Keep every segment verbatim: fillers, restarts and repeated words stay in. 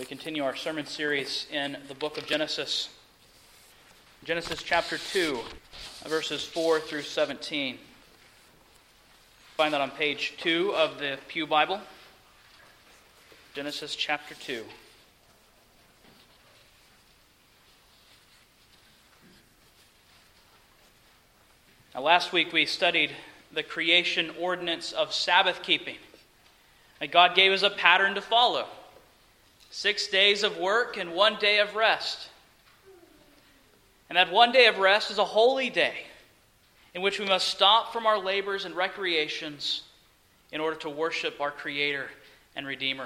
We continue our sermon series in the book of Genesis. Genesis chapter two, verses four through seventeen. Find that on page two of the Pew Bible. Genesis chapter two. Now, last week we studied the creation ordinance of Sabbath keeping. And God gave us a pattern to follow. Six days of work and one day of rest. And that one day of rest is a holy day in which we must stop from our labors and recreations in order to worship our Creator and Redeemer.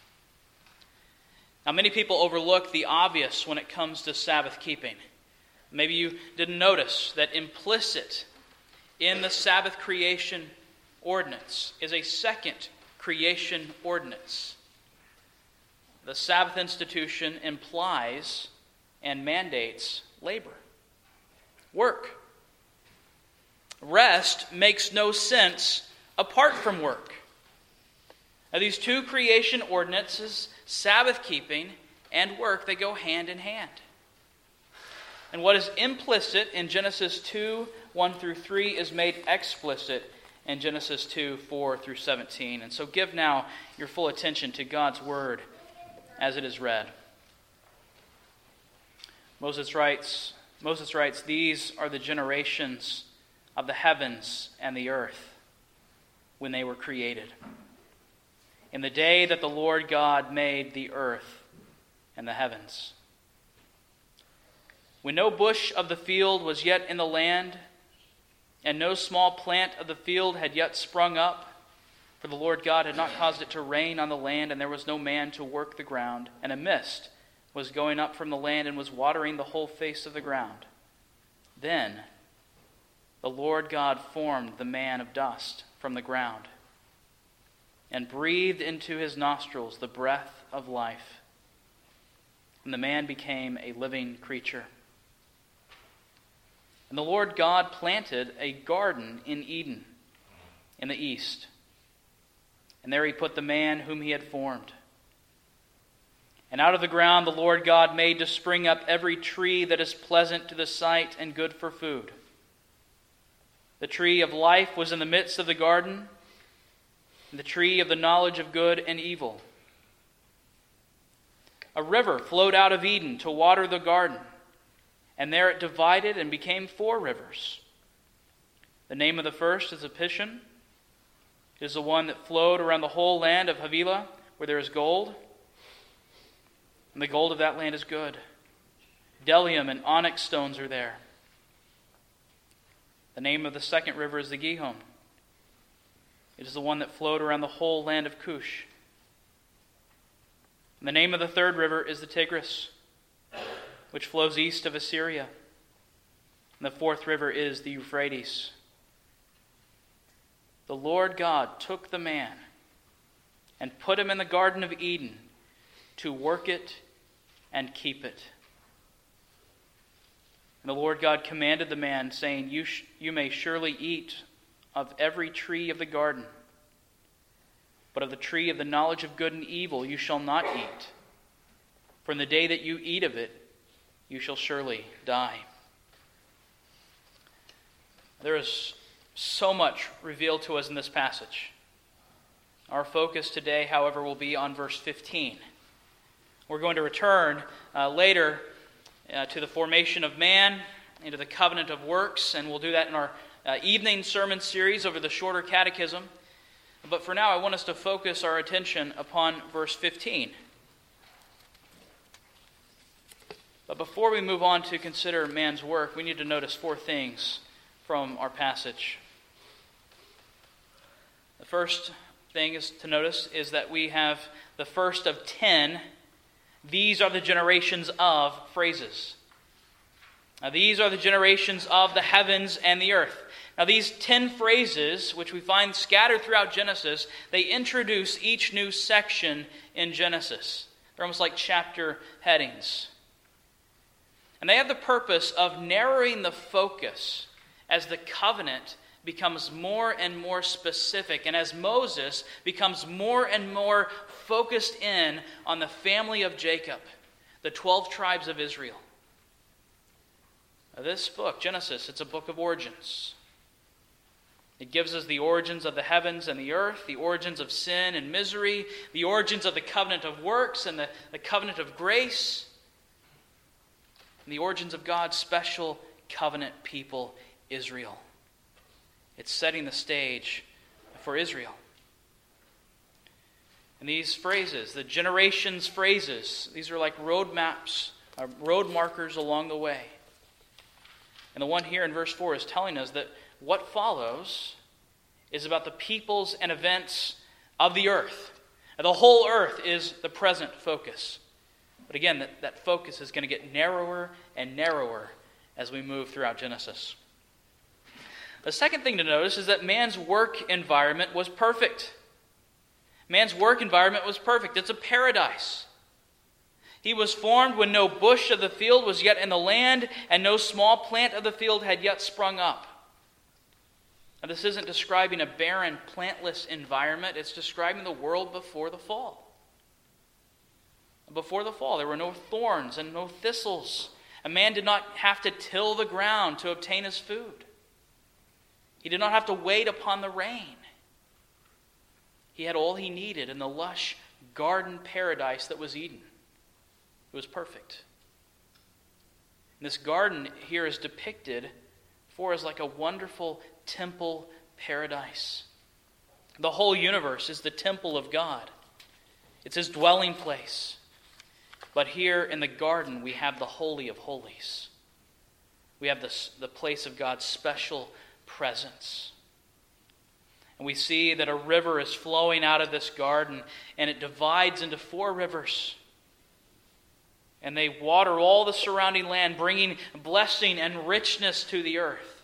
Now, many people overlook the obvious when it comes to Sabbath keeping. Maybe you didn't notice that implicit in the Sabbath creation ordinance is a second creation ordinance. The Sabbath institution implies and mandates labor, work. Rest makes no sense apart from work. Now, these two creation ordinances, Sabbath keeping and work, they go hand in hand. And what is implicit in Genesis two, one through three is made explicit in Genesis two, four through seventeen. And so give now your full attention to God's word as it is read. Moses writes, Moses writes, "These are the generations of the heavens and the earth when they were created, in the day that the Lord God made the earth and the heavens. When no bush of the field was yet in the land, and no small plant of the field had yet sprung up, for the Lord God had not caused it to rain on the land, and there was no man to work the ground, and a mist was going up from the land and was watering the whole face of the ground. Then the Lord God formed the man of dust from the ground, and breathed into his nostrils the breath of life, and the man became a living creature. And the Lord God planted a garden in Eden, in the east. And there he put the man whom he had formed. And out of the ground the Lord God made to spring up every tree that is pleasant to the sight and good for food. The tree of life was in the midst of the garden, and the tree of the knowledge of good and evil. A river flowed out of Eden to water the garden, and there it divided and became four rivers. The name of the first is the Pishon. It is the one that flowed around the whole land of Havilah, where there is gold. And the gold of that land is good. Bdellium and onyx stones are there. The name of the second river is the Gihon. It is the one that flowed around the whole land of Cush. And the name of the third river is the Tigris, which flows east of Assyria. And the fourth river is the Euphrates. The Lord God took the man and put him in the Garden of Eden to work it and keep it. And the Lord God commanded the man, saying, You, sh- you may surely eat of every tree of the garden, but of the tree of the knowledge of good and evil you shall not eat. For in the day that you eat of it, you shall surely die." There is so much revealed to us in this passage. Our focus today, however, will be on verse fifteen. We're going to return uh, later uh, to the formation of man, into the covenant of works, and we'll do that in our uh, evening sermon series over the shorter catechism. But for now, I want us to focus our attention upon verse fifteen. But before we move on to consider man's work, we need to notice four things from our passage. The first thing is to notice is that we have the first of ten, "these are the generations of" phrases. Now, these are the generations of the heavens and the earth. Now, these ten phrases, which we find scattered throughout Genesis, they introduce each new section in Genesis. They're almost like chapter headings. And they have the purpose of narrowing the focus as the covenant becomes more and more specific, and as Moses becomes more and more focused in on the family of Jacob, the twelve tribes of Israel. Now, this book, Genesis, it's a book of origins. It gives us the origins of the heavens and the earth, the origins of sin and misery, the origins of the covenant of works and the, the covenant of grace, and the origins of God's special covenant people, Israel. It's setting the stage for Israel. And these phrases, the generations' phrases, these are like road maps, uh, road markers along the way. And the one here in verse four is telling us that what follows is about the peoples and events of the earth. And the whole earth is the present focus. But again, that, that focus is going to get narrower and narrower as we move throughout Genesis. The second thing to notice is that man's work environment was perfect. Man's work environment was perfect. It's a paradise. He was formed when no bush of the field was yet in the land, and no small plant of the field had yet sprung up. Now, this isn't describing a barren, plantless environment. It's describing the world before the fall. Before the fall, there were no thorns and no thistles. A man did not have to till the ground to obtain his food. He did not have to wait upon the rain. He had all he needed in the lush garden paradise that was Eden. It was perfect. And this garden here is depicted for us like a wonderful temple paradise. The whole universe is the temple of God. It's his dwelling place. But here in the garden, we have the Holy of Holies. We have this, the place of God's special presence. And we see that a river is flowing out of this garden, and it divides into four rivers. And they water all the surrounding land, bringing blessing and richness to the earth.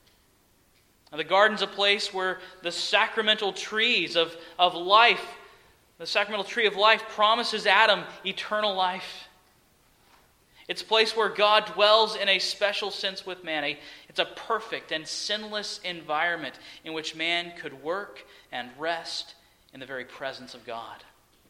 And the garden's a place where the sacramental trees of, of life, the sacramental tree of life promises Adam eternal life. It's a place where God dwells in a special sense with man. A, it's a perfect and sinless environment in which man could work and rest in the very presence of God.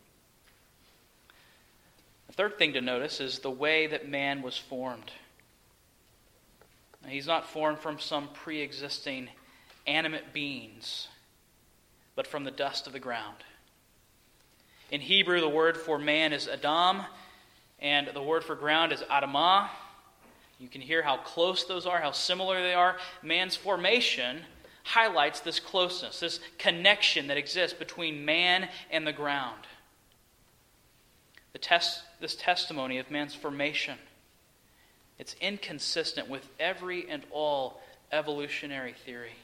The third thing to notice is the way that man was formed. Now, he's not formed from some pre-existing animate beings, but from the dust of the ground. In Hebrew, the word for man is Adam, and the word for ground is Adamah. You can hear how close those are, how similar they are. Man's formation highlights this closeness, this connection that exists between man and the ground. The test, this testimony of man's formation, it's inconsistent with every and all evolutionary theory.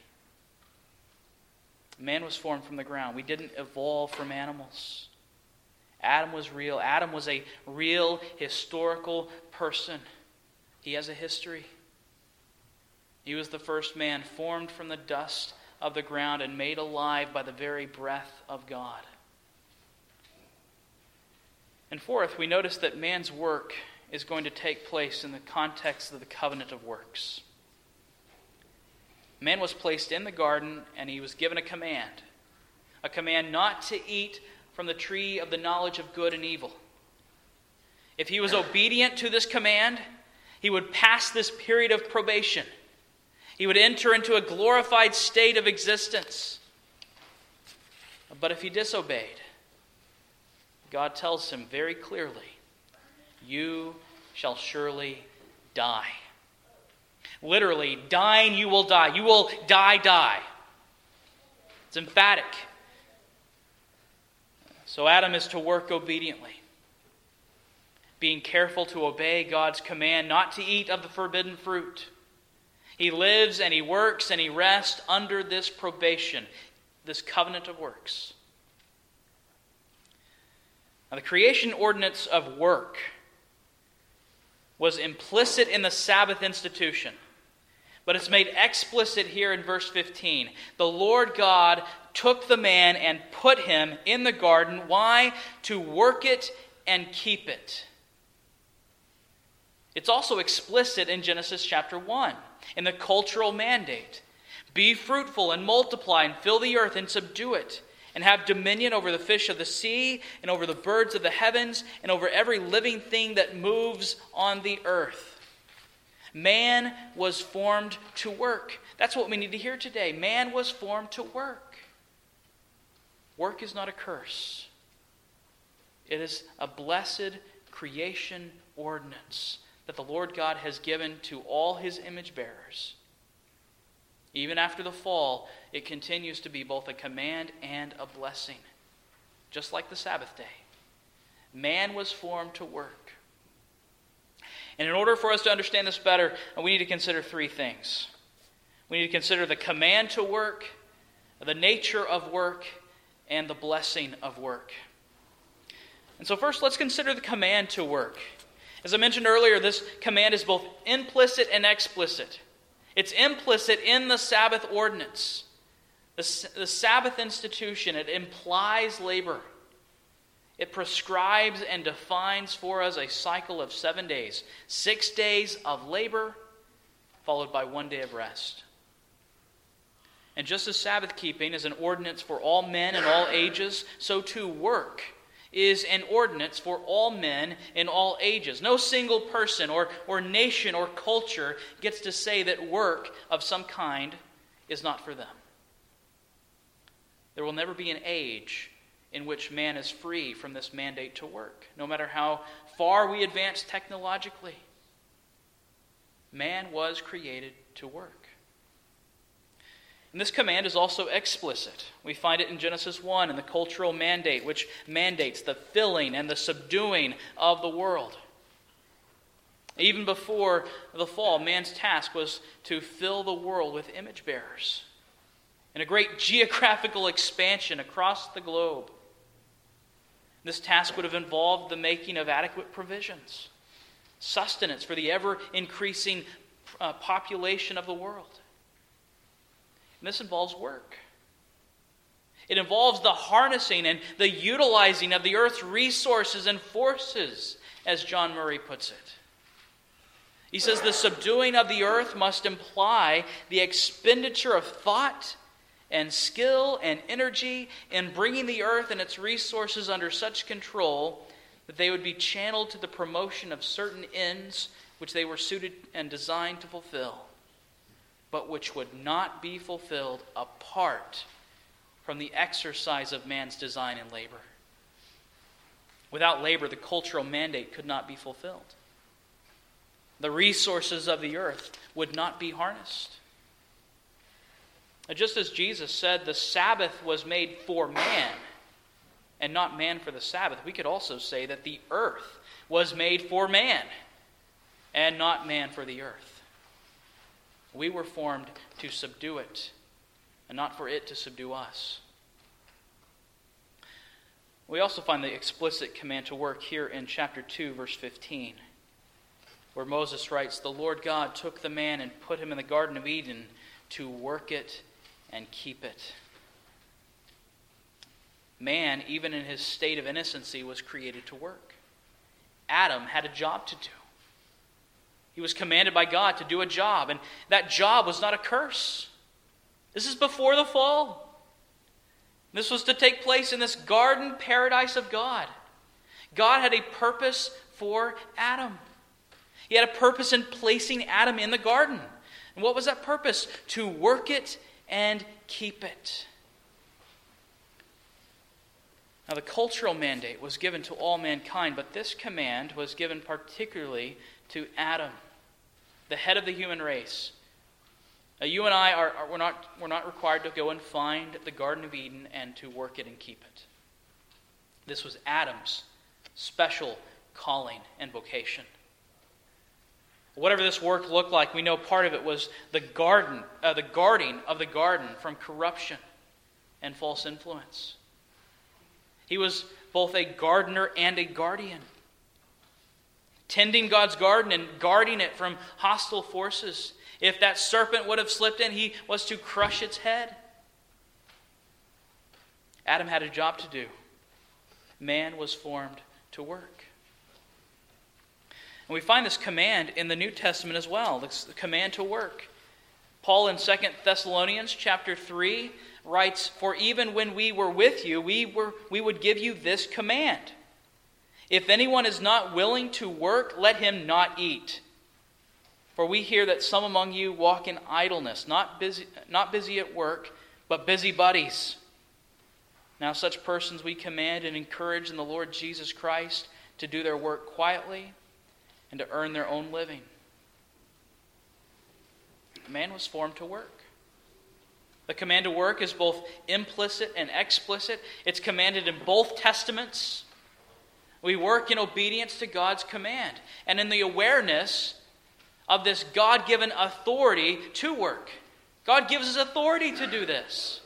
Man was formed from the ground. We didn't evolve from animals. Adam was real. Adam was a real historical person. He has a history. He was the first man formed from the dust of the ground and made alive by the very breath of God. And fourth, we notice that man's work is going to take place in the context of the covenant of works. Man was placed in the garden and he was given a command. A command not to eat from the tree of the knowledge of good and evil. If he was obedient to this command, he would pass this period of probation. He would enter into a glorified state of existence. But if he disobeyed, God tells him very clearly, you shall surely die. Literally, dying you will die. You will die, die. It's emphatic. So Adam is to work obediently, being careful to obey God's command not to eat of the forbidden fruit. He lives and he works and he rests under this probation, this covenant of works. Now, the creation ordinance of work was implicit in the Sabbath institution, but it's made explicit here in verse fifteen. The Lord God took the man and put him in the garden. Why? To work it and keep it. It's also explicit in Genesis chapter one, in the cultural mandate. Be fruitful and multiply and fill the earth and subdue it, and have dominion over the fish of the sea and over the birds of the heavens and over every living thing that moves on the earth. Man was formed to work. That's what we need to hear today. Man was formed to work. Work is not a curse. It is a blessed creation ordinance that the Lord God has given to all his image bearers. Even after the fall, it continues to be both a command and a blessing, just like the Sabbath day. Man was formed to work. And in order for us to understand this better, we need to consider three things. We need to consider the command to work, the nature of work, and the blessing of work. And so first, let's consider the command to work. As I mentioned earlier, this command is both implicit and explicit. It's implicit in the Sabbath ordinance. The, the Sabbath institution, it implies labor. It prescribes and defines for us a cycle of seven days. Six days of labor, followed by one day of rest. And just as Sabbath keeping is an ordinance for all men in all ages, so too work is an ordinance for all men in all ages. No single person or, or nation or culture gets to say that work of some kind is not for them. There will never be an age in which man is free from this mandate to work, no matter how far we advance technologically. Man was created to work. And this command is also explicit. We find it in Genesis one in the cultural mandate, which mandates the filling and the subduing of the world. Even before the fall, man's task was to fill the world with image bearers in a great geographical expansion across the globe. This task would have involved the making of adequate provisions, sustenance for the ever-increasing uh, population of the world. And this involves work. It involves the harnessing and the utilizing of the earth's resources and forces, as John Murray puts it. He says the subduing of the earth must imply the expenditure of thought and skill and energy in bringing the earth and its resources under such control that they would be channeled to the promotion of certain ends which they were suited and designed to fulfill, but which would not be fulfilled apart from the exercise of man's design and labor. Without labor, the cultural mandate could not be fulfilled. The resources of the earth would not be harnessed. Just as Jesus said the Sabbath was made for man and not man for the Sabbath, we could also say that the earth was made for man and not man for the earth. We were formed to subdue it and not for it to subdue us. We also find the explicit command to work here in chapter two, verse fifteen, where Moses writes, "The Lord God took the man and put him in the Garden of Eden to work it and keep it." Man, even in his state of innocency, was created to work. Adam had a job to do. He was commanded by God to do a job, and that job was not a curse. This is before the fall. This was to take place in this garden paradise of God. God had a purpose for Adam. He had a purpose in placing Adam in the garden. And what was that purpose? To work it and keep it. Now, the cultural mandate was given to all mankind, but this command was given particularly to Adam, the head of the human race. Now, you and I are, are we're not we're not required to go and find the Garden of Eden and to work it and keep it. This was Adam's special calling and vocation. Whatever this work looked like, we know part of it was the garden, uh, the guarding of the garden from corruption and false influence. He was both a gardener and a guardian, tending God's garden and guarding it from hostile forces. If that serpent would have slipped in, he was to crush its head. Adam had a job to do. Man was formed to work. And we find this command in the New Testament as well, this command to work. Paul in Second Thessalonians chapter three writes, "For even when we were with you, we were we would give you this command. If anyone is not willing to work, let him not eat. For we hear that some among you walk in idleness, not busy, not busy at work, but busybodies. Now such persons we command and encourage in the Lord Jesus Christ to do their work quietly and to earn their own living." Man was formed to work. The command to work is both implicit and explicit. It's commanded in both testaments. We work in obedience to God's command and in the awareness of this God-given authority to work. God gives us authority to do this.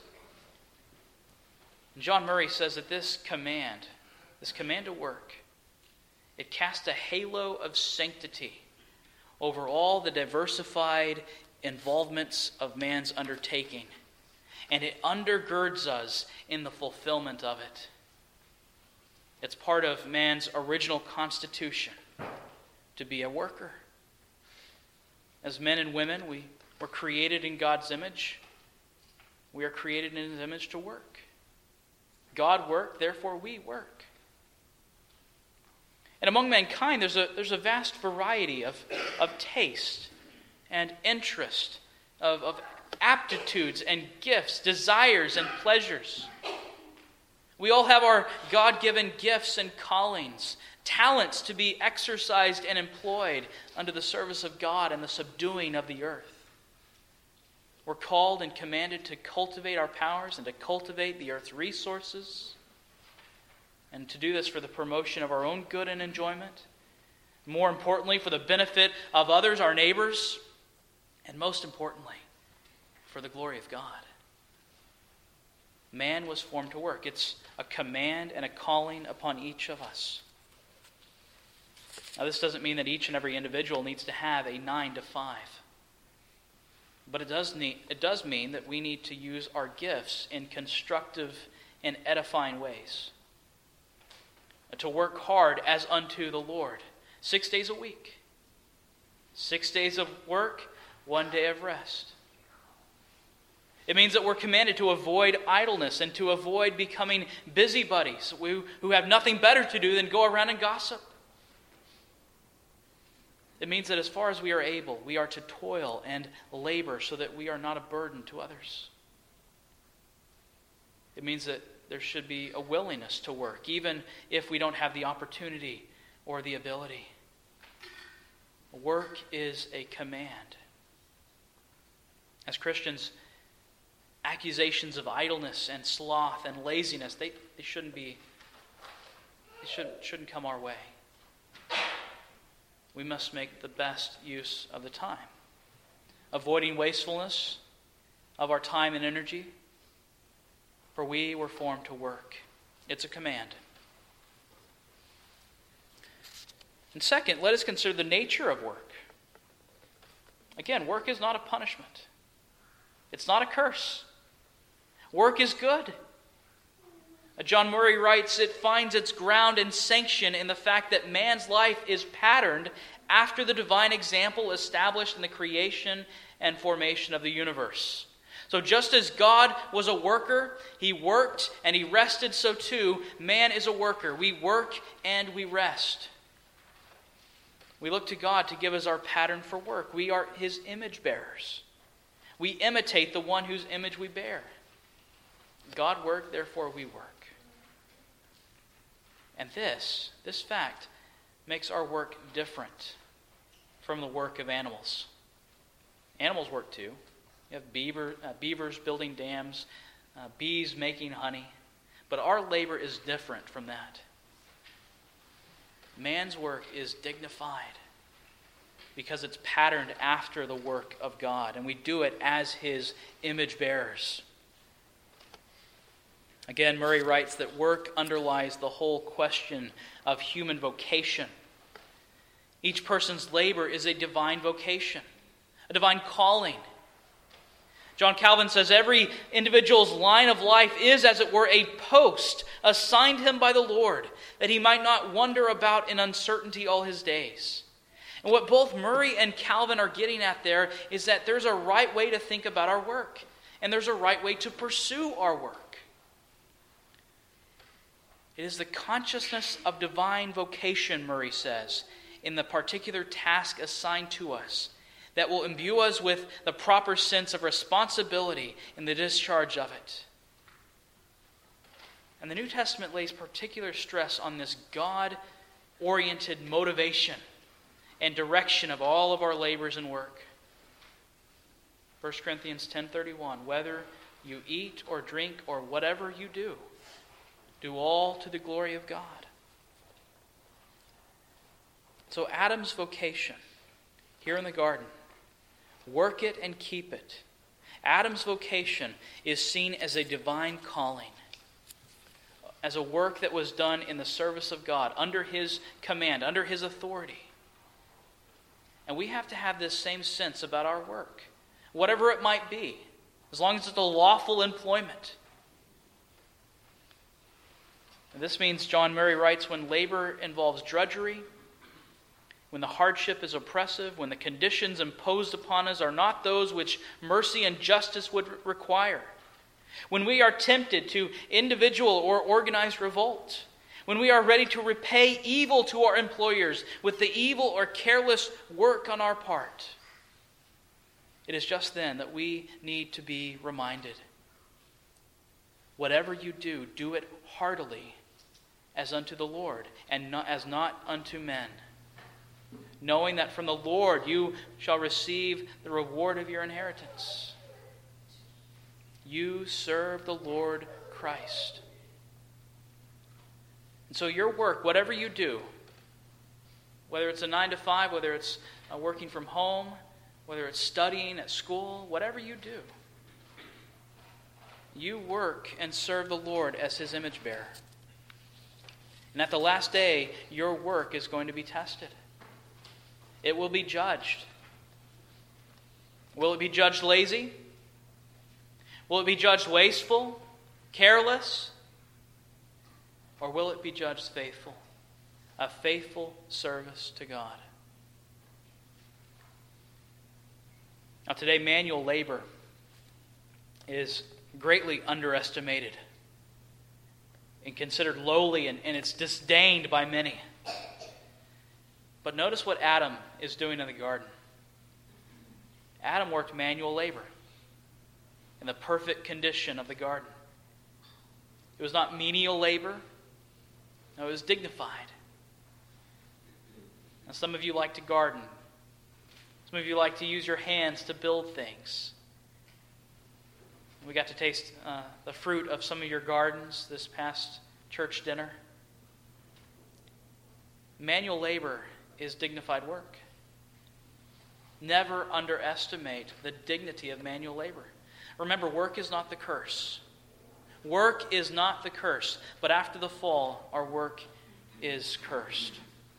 John Murray says that this command, this command to work, it casts a halo of sanctity over all the diversified involvements of man's undertaking, and it undergirds us in the fulfillment of it. It's part of man's original constitution to be a worker. As men and women, we were created in God's image. We are created in His image to work. God worked, therefore we work. And among mankind, there's a, there's a vast variety of, of taste and interest, of, of aptitudes and gifts, desires and pleasures. We all have our God-given gifts and callings, talents to be exercised and employed under the service of God and the subduing of the earth. We're called and commanded to cultivate our powers and to cultivate the earth's resources, and to do this for the promotion of our own good and enjoyment. More importantly, for the benefit of others, our neighbors, and most importantly, for the glory of God. Man was formed to work. It's a command and a calling upon each of us. Now, this doesn't mean that each and every individual needs to have a nine to five. But it does need, it does mean that we need to use our gifts in constructive and edifying ways. To work hard as unto the Lord. Six days a week. Six days of work, one day of rest. It means that we're commanded to avoid idleness and to avoid becoming busybodies who, who have nothing better to do than go around and gossip. It means that as far as we are able, we are to toil and labor so that we are not a burden to others. It means that there should be a willingness to work, even if we don't have the opportunity or the ability. Work is a command. As Christians, accusations of idleness and sloth and laziness, they, they shouldn't be, they shouldn't, shouldn't come our way. We must make the best use of the time, avoiding wastefulness of our time and energy, for we were formed to work. It's a command. And second, let us consider the nature of work. Again, work is not a punishment. It's not a curse. Work is good. John Murray writes, it finds its ground and sanction in the fact that man's life is patterned after the divine example established in the creation and formation of the universe. So just as God was a worker, He worked and He rested, so too man is a worker. We work and we rest. We look to God to give us our pattern for work. We are His image bearers. We imitate the one whose image we bear. God worked, therefore we work. And this, this fact, makes our work different from the work of animals. Animals work too. You have beaver, uh, beavers building dams, uh, bees making honey. But our labor is different from that. Man's work is dignified because it's patterned after the work of God, and we do it as His image bearers. Again, Murray writes that work underlies the whole question of human vocation. Each person's labor is a divine vocation, a divine calling. John Calvin says every individual's line of life is, as it were, a post assigned him by the Lord, that he might not wander about in uncertainty all his days. And what both Murray and Calvin are getting at there is that there's a right way to think about our work, and there's a right way to pursue our work. It is the consciousness of divine vocation, Murray says, in the particular task assigned to us that will imbue us with the proper sense of responsibility in the discharge of it. And the New Testament lays particular stress on this God-oriented motivation and direction of all of our labors and work. First Corinthians ten thirty-one, whether you eat or drink or whatever you do, do all to the glory of God. So Adam's vocation here in the garden, work it and keep it. Adam's vocation is seen as a divine calling, as a work that was done in the service of God, under His command, under His authority. And we have to have this same sense about our work, whatever it might be, as long as it's a lawful employment. And this means, John Murray writes, when labor involves drudgery, when the hardship is oppressive, when the conditions imposed upon us are not those which mercy and justice would require, when we are tempted to individual or organized revolt, when we are ready to repay evil to our employers with the evil or careless work on our part, it is just then that we need to be reminded. Whatever you do, do it heartily as unto the Lord, and not, as not unto men, knowing that from the Lord you shall receive the reward of your inheritance. You serve the Lord Christ. And so your work, whatever you do, whether it's a nine to five, whether it's uh, working from home, whether it's studying at school, whatever you do, you work and serve the Lord as His image bearer. And at the last day, your work is going to be tested. It will be judged. Will it be judged lazy? Will it be judged wasteful, careless? Or will it be judged faithful? A faithful service to God. Now today, manual labor is greatly underestimated and considered lowly, and, and it's disdained by many. But notice what Adam is doing in the garden. Adam worked manual labor in the perfect condition of the garden. It was not menial labor. No, it was dignified. Now, some of you like to garden. Some of you like to use your hands to build things. We got to taste uh, the fruit of some of your gardens this past church dinner. Manual labor is dignified work. Never underestimate the dignity of manual labor. Remember, work is not the curse. Work is not the curse, but after the fall, our work is cursed.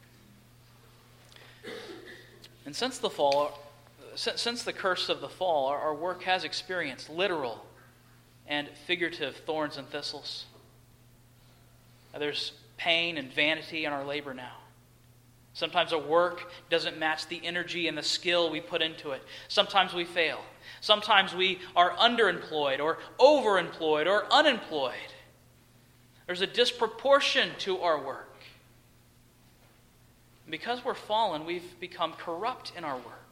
And since the fall, since the curse of the fall, our work has experienced literal and figurative thorns and thistles. There's pain and vanity in our labor now. Sometimes our work doesn't match the energy and the skill we put into it. Sometimes we fail. Sometimes we are underemployed or overemployed or unemployed. There's a disproportion to our work. Because we're fallen, we've become corrupt in our work.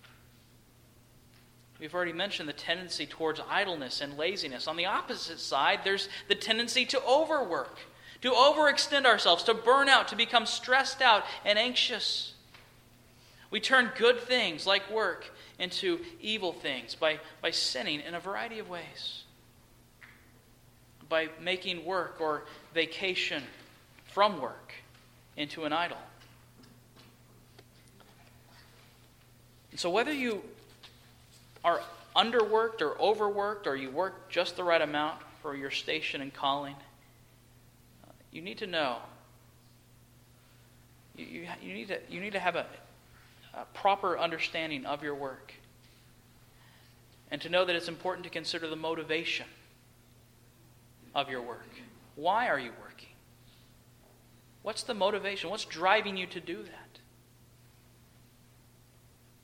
We've already mentioned the tendency towards idleness and laziness. On the opposite side, there's the tendency to overwork, to overextend ourselves, to burn out, to become stressed out and anxious. We turn good things like work into evil things by, by sinning in a variety of ways. By making work or vacation from work into an idol. And so whether you are underworked or overworked, or you work just the right amount for your station and calling, you need to know. You, you, you, need, to, you need to have a, a proper understanding of your work. And to know that it's important to consider the motivation of your work. Why are you working? What's the motivation? What's driving you to do that?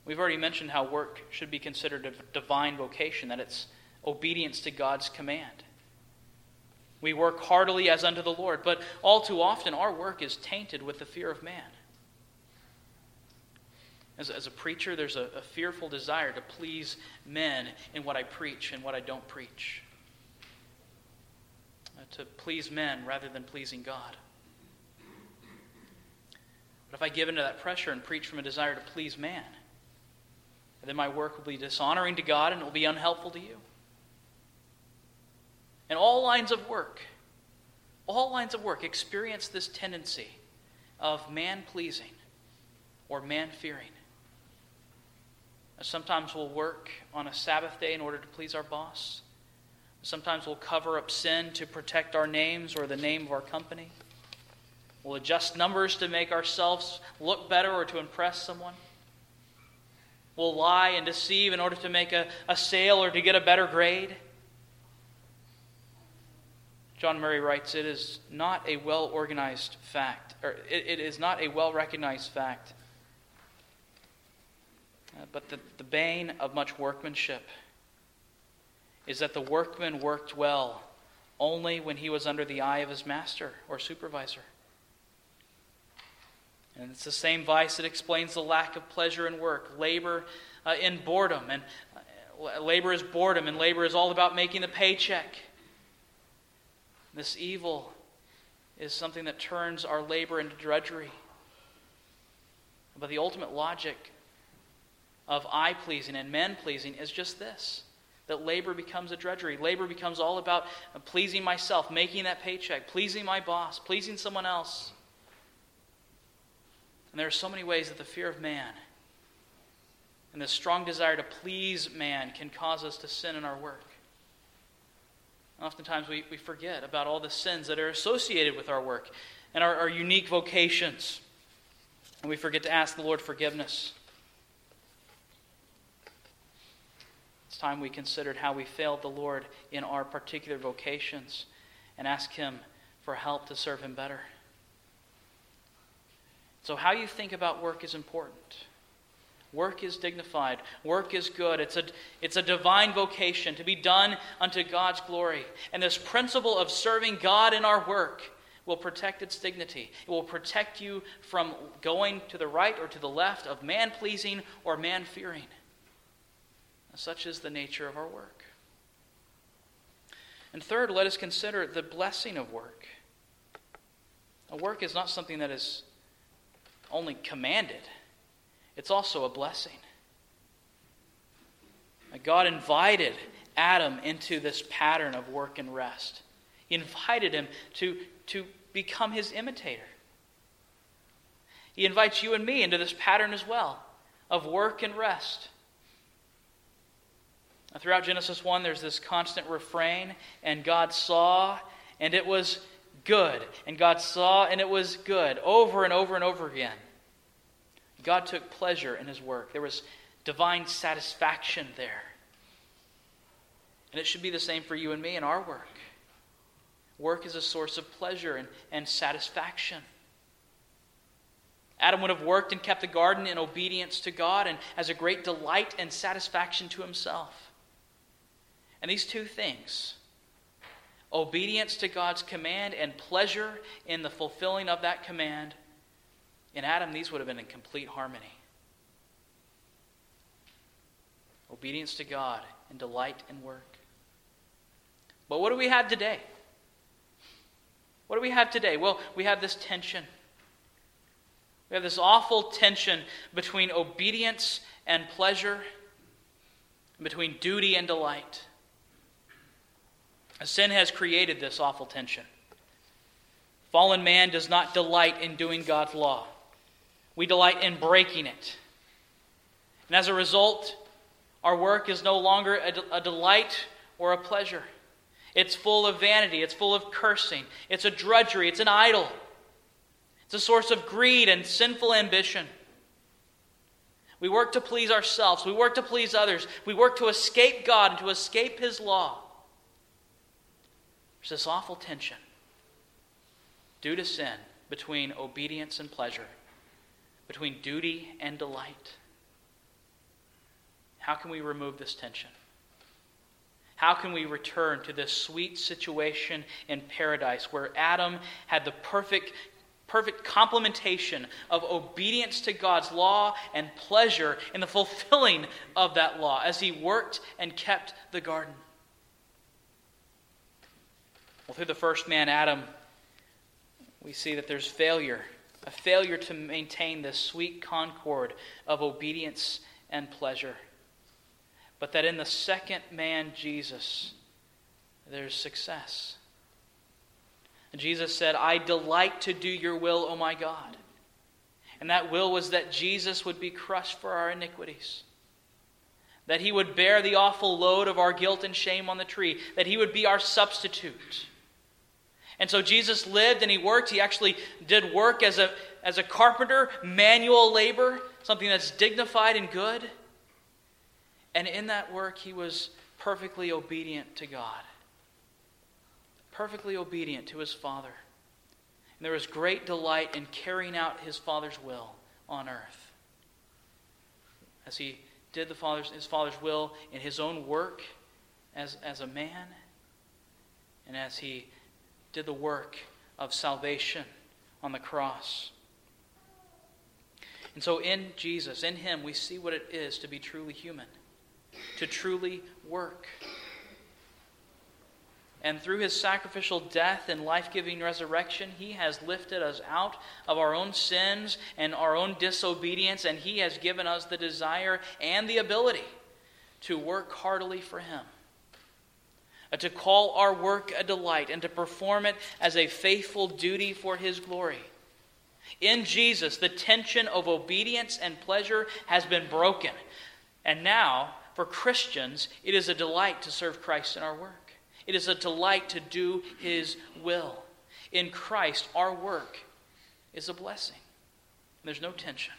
We've already mentioned how work should be considered a divine vocation, that it's obedience to God's command. We work heartily as unto the Lord, but all too often our work is tainted with the fear of man. As, as a preacher, there's a, a fearful desire to please men in what I preach and what I don't preach. Uh, to please men rather than pleasing God. But if I give into that pressure and preach from a desire to please man, then my work will be dishonoring to God and it will be unhelpful to you. And all lines of work, all lines of work experience this tendency of man-pleasing or man-fearing. Sometimes we'll work on a Sabbath day in order to please our boss. Sometimes we'll cover up sin to protect our names or the name of our company. We'll adjust numbers to make ourselves look better or to impress someone. We'll lie and deceive in order to make a, a sale or to get a better grade. John Murray writes, it is not a well-organized fact, or it, it is not a well-recognized fact, uh, but the, the bane of much workmanship is that the workman worked well only when he was under the eye of his master or supervisor. And it's the same vice that explains the lack of pleasure in work, labor uh, in boredom. And uh, labor is boredom, and labor is all about making the paycheck. This evil is something that turns our labor into drudgery. But the ultimate logic of eye-pleasing and men-pleasing is just this, that labor becomes a drudgery. Labor becomes all about pleasing myself, making that paycheck, pleasing my boss, pleasing someone else. And there are so many ways that the fear of man and the strong desire to please man can cause us to sin in our work. Oftentimes we, we forget about all the sins that are associated with our work and our, our unique vocations. And we forget to ask the Lord forgiveness. It's time we considered how we failed the Lord in our particular vocations and ask Him for help to serve Him better. So how you think about work is important. Work is dignified. Work is good. It's a, it's a divine vocation to be done unto God's glory. And this principle of serving God in our work will protect its dignity. It will protect you from going to the right or to the left of man-pleasing or man-fearing. Such is the nature of our work. And third, let us consider the blessing of work. A work is not something that is only commanded. It's also a blessing. God invited Adam into this pattern of work and rest. He invited him to, to become his imitator. He invites you and me into this pattern as well of work and rest. Now, throughout Genesis one, there's this constant refrain, and God saw, and it was good. And God saw, and it was good, over and over and over again. God took pleasure in His work. There was divine satisfaction there. And it should be the same for you and me in our work. Work is a source of pleasure and, and satisfaction. Adam would have worked and kept the garden in obedience to God and as a great delight and satisfaction to himself. And these two things, obedience to God's command and pleasure in the fulfilling of that command, in Adam, these would have been in complete harmony. Obedience to God and delight in work. But what do we have today? What do we have today? Well, we have this tension. We have this awful tension between obedience and pleasure, between duty and delight. Sin has created this awful tension. Fallen man does not delight in doing God's law. We delight in breaking it. And as a result, our work is no longer a, de- a delight or a pleasure. It's full of vanity. It's full of cursing. It's a drudgery. It's an idol. It's a source of greed and sinful ambition. We work to please ourselves. We work to please others. We work to escape God and to escape His law. There's this awful tension due to sin between obedience and pleasure, between duty and delight. How can we remove this tension? How can we return to this sweet situation in paradise where Adam had the perfect, perfect complementation of obedience to God's law and pleasure in the fulfilling of that law as he worked and kept the garden? Well, through the first man, Adam, we see that there's failure, a failure to maintain this sweet concord of obedience and pleasure. But that in the second man, Jesus, there's success. And Jesus said, I delight to do your will, O my God. And that will was that Jesus would be crushed for our iniquities. That he would bear the awful load of our guilt and shame on the tree. That he would be our substitute. And so Jesus lived and he worked. He actually did work as a, as a carpenter, manual labor, something that's dignified and good. And in that work, he was perfectly obedient to God. Perfectly obedient to his Father. And there was great delight in carrying out his Father's will on earth. As he did the Father's, his Father's will in his own work as, as a man, and as he did the work of salvation on the cross. And so in Jesus, in him, we see what it is to be truly human. To truly work. And through his sacrificial death and life-giving resurrection, he has lifted us out of our own sins and our own disobedience, and he has given us the desire and the ability to work heartily for him. To call our work a delight and to perform it as a faithful duty for his glory. In Jesus, the tension of obedience and pleasure has been broken. And now, for Christians, it is a delight to serve Christ in our work. It is a delight to do his will. In Christ, our work is a blessing. There's no tension.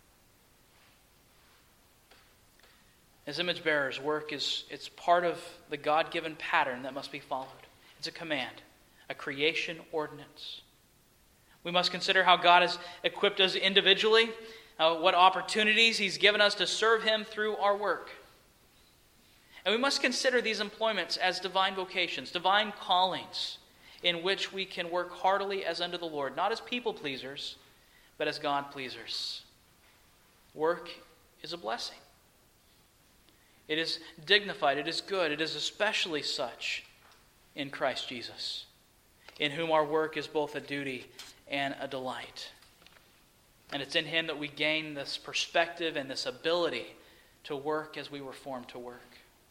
As image bearers, work is it's part of the God-given pattern that must be followed. It's a command, a creation ordinance. We must consider how God has equipped us individually, uh, what opportunities he's given us to serve him through our work. And we must consider these employments as divine vocations, divine callings, in which we can work heartily as unto the Lord, not as people pleasers, but as God pleasers. Work is a blessing. It is dignified, it is good, it is especially such in Christ Jesus, in whom our work is both a duty and a delight. And it's in him that we gain this perspective and this ability to work as we were formed to work.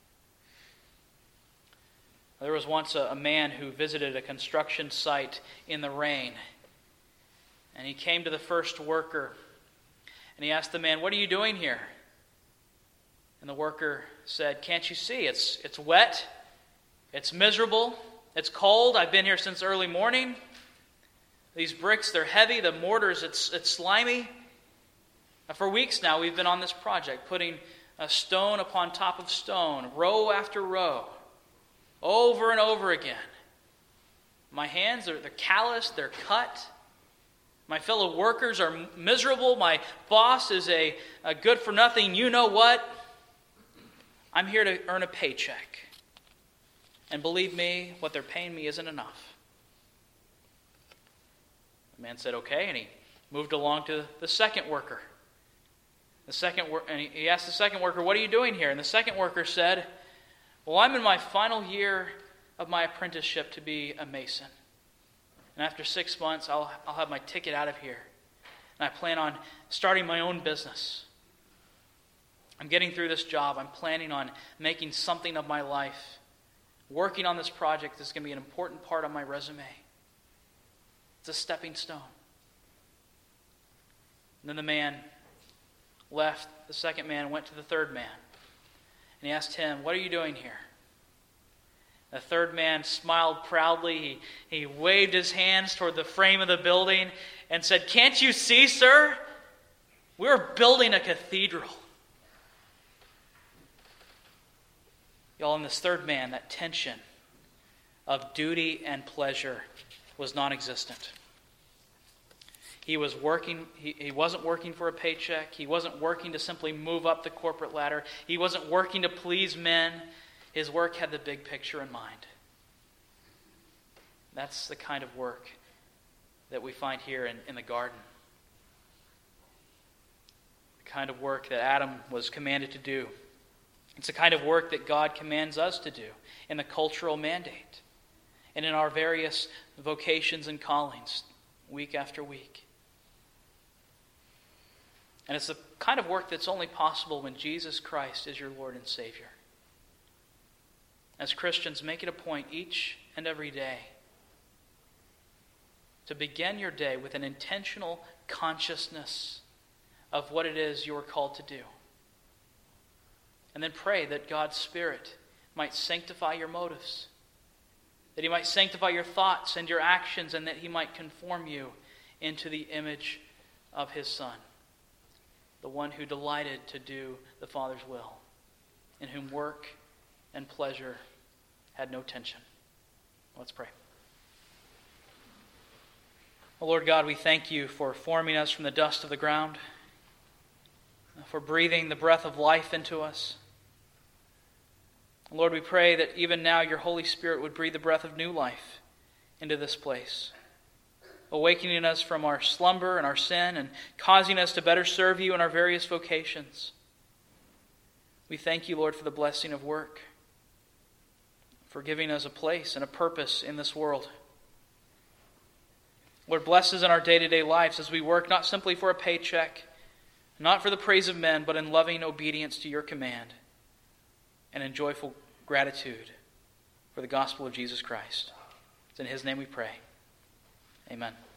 There was once a, a man who visited a construction site in the rain. And he came to the first worker and he asked the man, "What are you doing here?" And the worker said, "Can't you see? It's, it's wet, it's miserable, it's cold. I've been here since early morning. These bricks, they're heavy. The mortars, it's, it's slimy. For weeks now, we've been on this project, putting a stone upon top of stone, row after row, over and over again. My hands, are, they're calloused, they're cut. My fellow workers are miserable. My boss is a, a good-for-nothing you-know-what. I'm here to earn a paycheck. And believe me, what they're paying me isn't enough." The man said, "Okay," and he moved along to the second worker. The second wor- and he asked the second worker, "What are you doing here?" And the second worker said, "Well, I'm in my final year of my apprenticeship to be a mason. And after six months, I'll, I'll have my ticket out of here. And I plan on starting my own business. I'm getting through this job. I'm planning on making something of my life. Working on this project is going to be an important part of my resume. It's a stepping stone." And then the man left. The second man went to the third man. And he asked him, "What are you doing here?" The third man smiled proudly. He, he waved his hands toward the frame of the building and said, "Can't you see, sir? We're building a cathedral." Y'all, in this third man, that tension of duty and pleasure was non-existent. He was working, he, he wasn't working for a paycheck. He wasn't working to simply move up the corporate ladder. He wasn't working to please men. His work had the big picture in mind. That's the kind of work that we find here in, in the garden. The kind of work that Adam was commanded to do. It's the kind of work that God commands us to do in the cultural mandate and in our various vocations and callings week after week. And it's the kind of work that's only possible when Jesus Christ is your Lord and Savior. As Christians, make it a point each and every day to begin your day with an intentional consciousness of what it is you are called to do. And then pray that God's Spirit might sanctify your motives, that He might sanctify your thoughts and your actions, and that He might conform you into the image of His Son, the one who delighted to do the Father's will, in whom work and pleasure had no tension. Let's pray. Oh Lord God, we thank You for forming us from the dust of the ground, for breathing the breath of life into us. Lord, we pray that even now Your Holy Spirit would breathe the breath of new life into this place, awakening us from our slumber and our sin and causing us to better serve You in our various vocations. We thank You, Lord, for the blessing of work, for giving us a place and a purpose in this world. Lord, bless us in our day-to-day lives as we work not simply for a paycheck, not for the praise of men, but in loving obedience to Your command and in joyful gratitude for the gospel of Jesus Christ. It's in His name we pray. Amen.